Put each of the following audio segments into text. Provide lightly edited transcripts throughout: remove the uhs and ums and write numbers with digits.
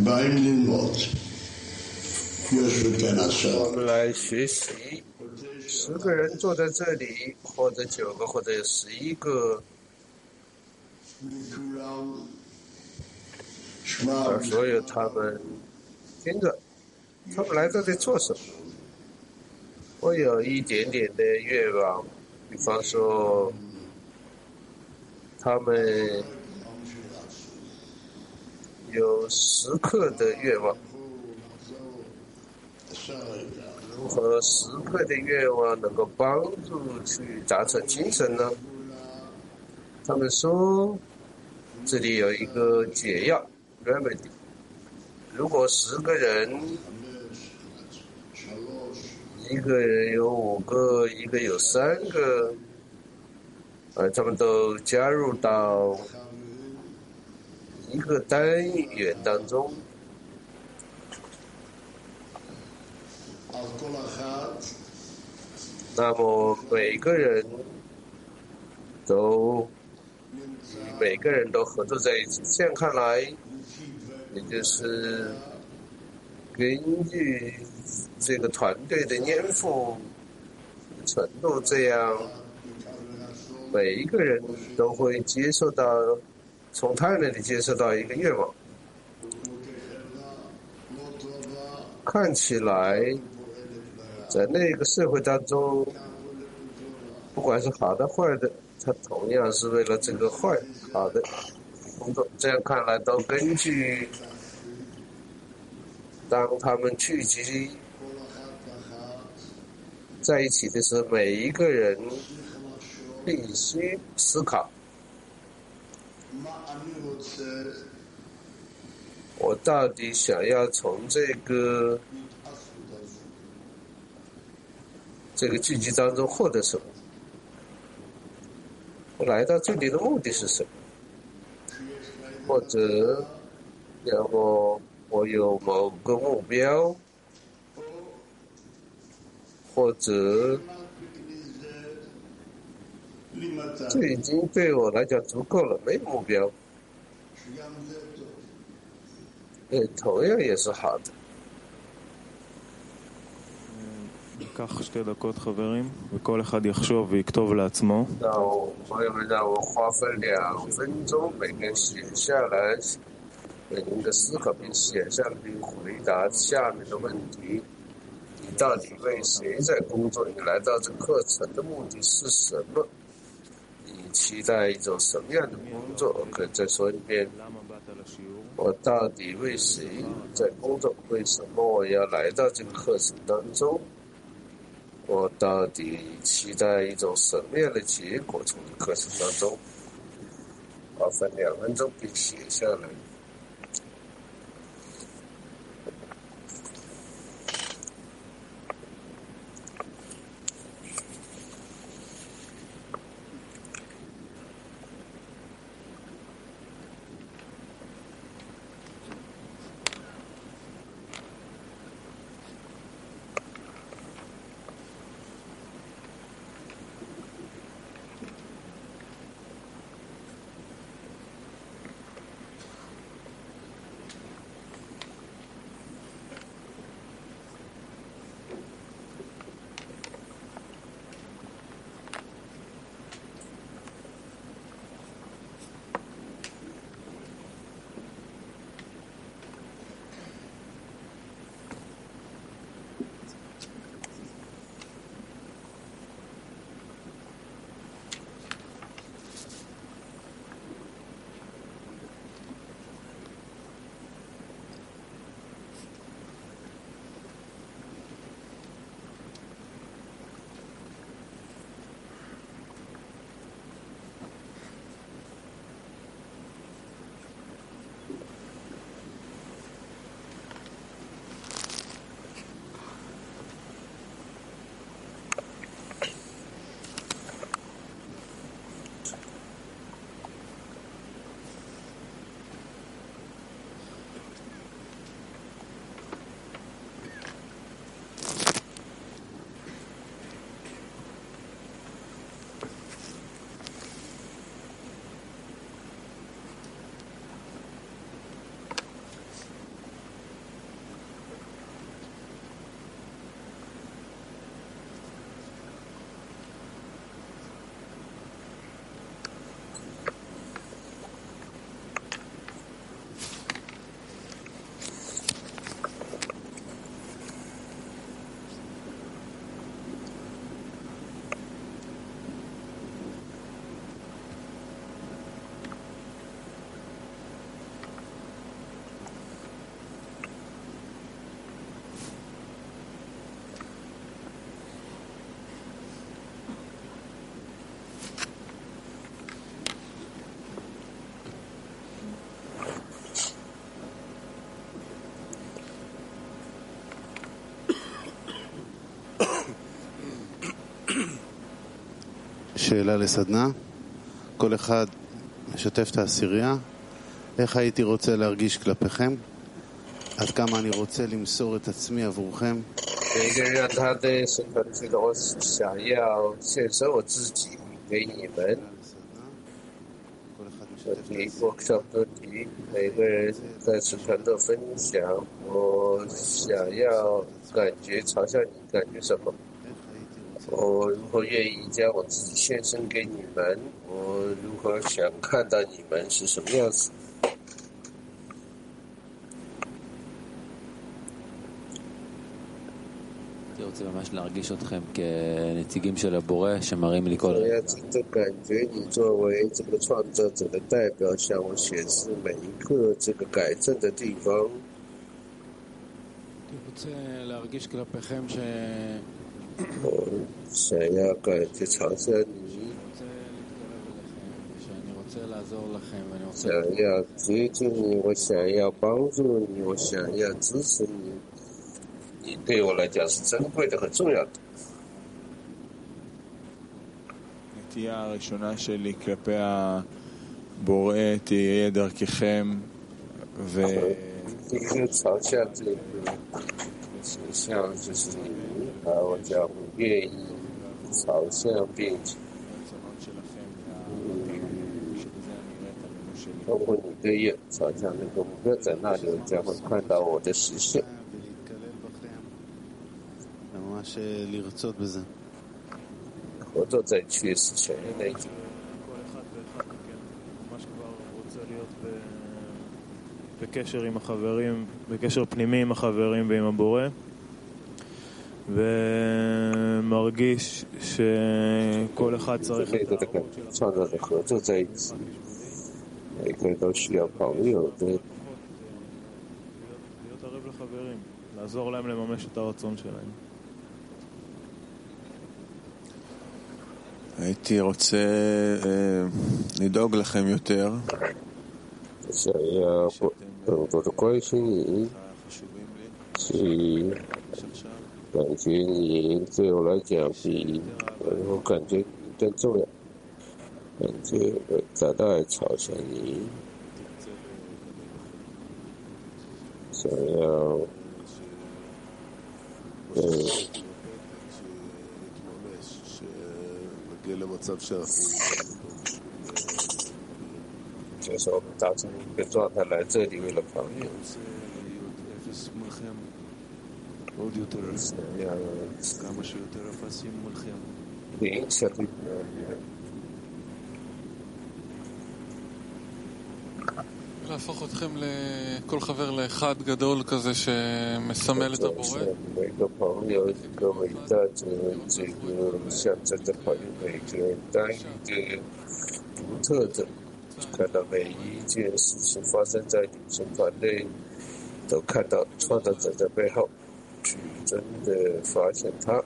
我们来学习，10个人坐在这里，或者9个，或者11个，所有他们听着，他们来这里做什么？我有一点点的愿望，比方说，他们有10刻的愿望。如何10刻的愿望能够帮助去达成精神呢？他们说，这里有一个解药 remedy。如果10个人，一个人有5个，一个有3个，他们都加入到一个单元当中，那么每个人都合作在一起。这样看来，也就是根据这个团队的年富程度，这样每一个人都会接受到，从他那里接受到一个愿望。看起来，在那个社会当中，不管是好的坏的，他同样是为了这个好的工作。这样看来，都根据当他们聚集在一起的时候，每一个人必须思考：我到底想要从这个聚集当中获得什么？我来到这里的目的是什么？或者，要么我有某个目标，或者这已经对我来讲足够了，没有目标，同样也是好的。 ניקח 2 דקות חברים, וכל אחד יחשוב ויכתוב לעצמו. 那朋友们，让我花费2分钟，每个人写下来，每个人的思考，并写下来，并回答下面的问题：你到底为谁在工作？你来到这课程的目的是什么？你期待一种什么样的工作？我可以再说一遍：我到底为谁在工作？为什么我要来到这个课程当中？我到底期待一种什么样的结果？从课程当中，花费2分钟并写下来。 שאלה לסדנה. כל אחד משתף את העשירייה. איך הייתי רוצה להרגיש כלפיכם? עד כמה אני רוצה למסור את עצמי עבורכם? 每个人让他的神团觉得我想要献身我自己给你们。问题 workshop 问题，每个人在神团的分享，我想要感觉朝向你感觉什么？我如何愿意将我自己献身给你们？我如何想看到你们是什么样子？ אני רוצה ממש להרגיש אתכם כנציגים של הבורא שמראים לי כל 我要真的感觉你作为这个创造者的代表，向我显示每一个这个改正的地方。 אני רוצה להרגיש כלפיכם 我想要感觉朝向你， שאני רוצה לעזור לכם ואני 想 רוצה 要接近你，我想要帮助你，我想要支持你。你对我来讲是珍贵的和重要的。 הנטייה הראשונה שלי כלפי הבורא תהיה דרככם 第一个朝向这个形象就是你，我将愿意朝向并且通过你的眼朝向那个目标，在那里我将会看到我的实现。 ממש לרצות בזה. 合作在确实前面那一种。 כל אחד ואחד מכם ממש כבר רוצה להיות בקשר עם החברים, בקשר פנימי עם החברים ועם הבורא, ומרגיש שכל אחד צריך את הערבות של 创造者合作在一起，每个人都需要朋友的 להיות ערב לחברים, לעזור להם לממש את הרצון שלהם. הייתי רוצה לדאוג לכם יותר. 想要更多的关心你，去感觉你对我来讲比我感觉你更重要，感觉在爱朝向你，想要就是我们达成一个状态来这里为了朋友，想要零相对朋友。 להפוך אתכם לכל חבר לאחד גדול כזה שמסמל את הבורא. 每个朋友，一个伟大的这个象征的朋友，每个人单一的、独特的，看到每一件事情发生在你身团内，都看到创造者在背后，去真的发现他。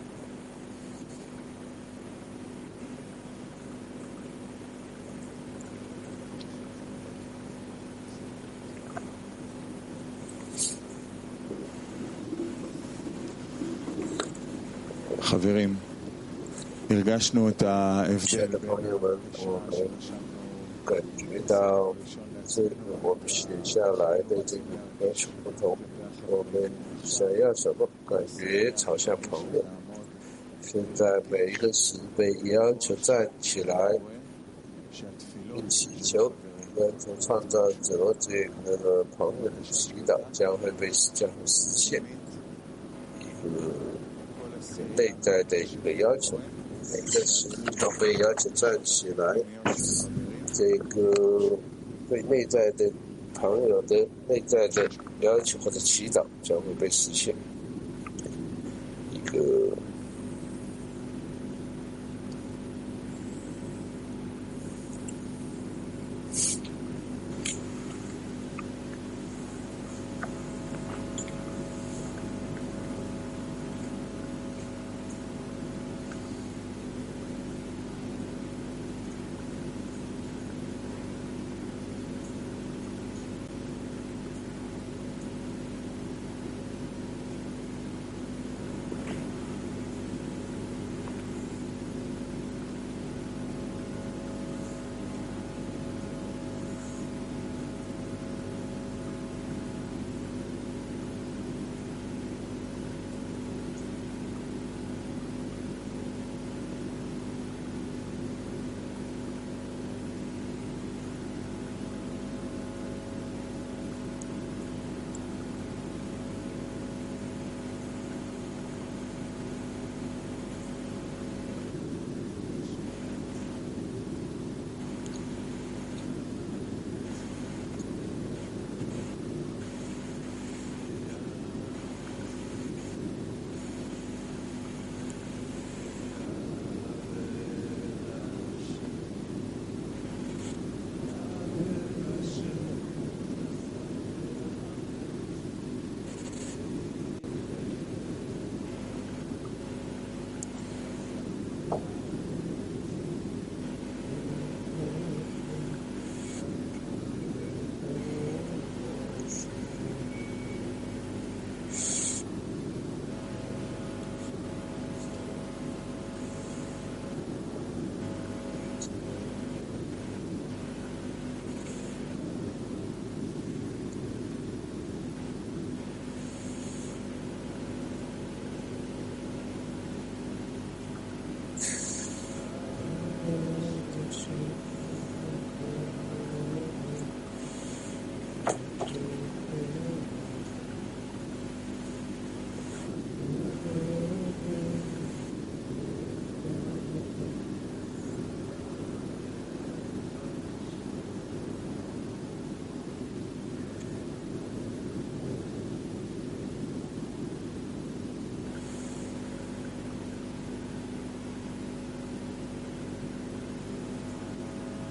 חברים, הרגשנו את ההבדל 的朋友们，我们感觉到这个我们写下来的这个要求不同，我们想要什么感觉朝向朋友。现在每一个时被要求站起来，并祈求，要求创造者这个朋友的祈祷将会实现。内在的一个要求，每个时都被要求站起来，这个对内在的朋友的内在的要求或者祈祷将会被实现。